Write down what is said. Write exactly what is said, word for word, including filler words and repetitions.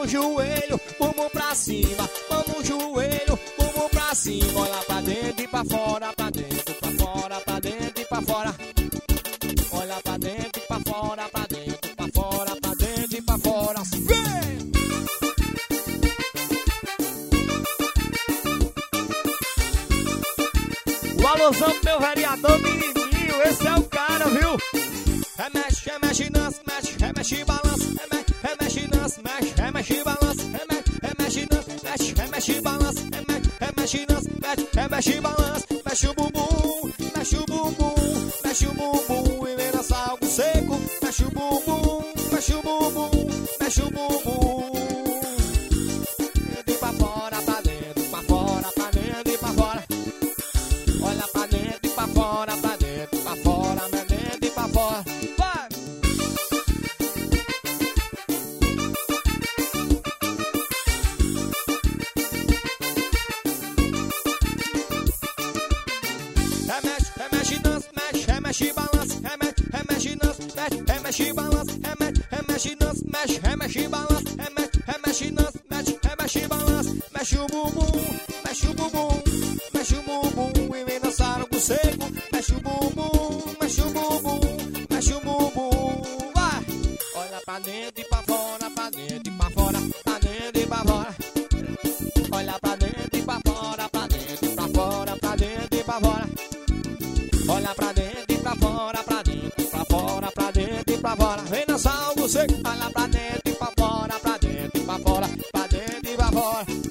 no joelho, bumbum pra cima. Mão no joelho, bumbum pra cima. Olha pra dentro e pra fora, pra dentro, pra fora, pra dentro e pra fora. Olha pra dentro e pra fora, pra dentro, pra fora, pra dentro e pra fora. Vem! O alusão pro meu vereador menininho, esse é o cara, viu? Remexe, remexe, dança, mexe, remexe, balança. Remexe, remexe, dança, mexe, remexe, balança. Remexe, remexe, dança, mexe, remexe, balança. Remexe, remexe, dança, mexe, remexe, balança. Mexe o bumbum, mexe o bumbum, mexe o bumbum e vem dançar algo seco. Mexe o bumbum, mexe o bumbum, mexe o bumbum. Dentro e pra fora, pra dentro, pra fora, pra dentro e pra fora. Olha pra dentro e pra fora, pra dentro, pra fora, pra dentro e pra fora. Vai! Remexe, remexe, dança, mexe, remexe, balança. Remexe, remexe, dança, mexe, remexe, balança. Remexe, remexe, dança, mexe, remexe, balança. Remexe, remexe, dança, mexe, remexe, balança. Mexe o bumbum, mexe o bumbum, mexe o bumbum e vem dançar no seco. Mexe o bumbum, mexe o bumbum, mexe o bumbum. Vai! Olha pra dentro e pra fora, pra dentro e pra fora, pra dentro e pra fora. Olha pra dentro e pra fora, pra dentro e pra fora, pra dentro e pra fora. Olha pra dentro e pra fora, pra dentro e pra fora, pra dentro e pra fora. Vem dançar algo seco. Olha pra dentro e pra fora, pra dentro e pra fora, pra dentro e pra fora.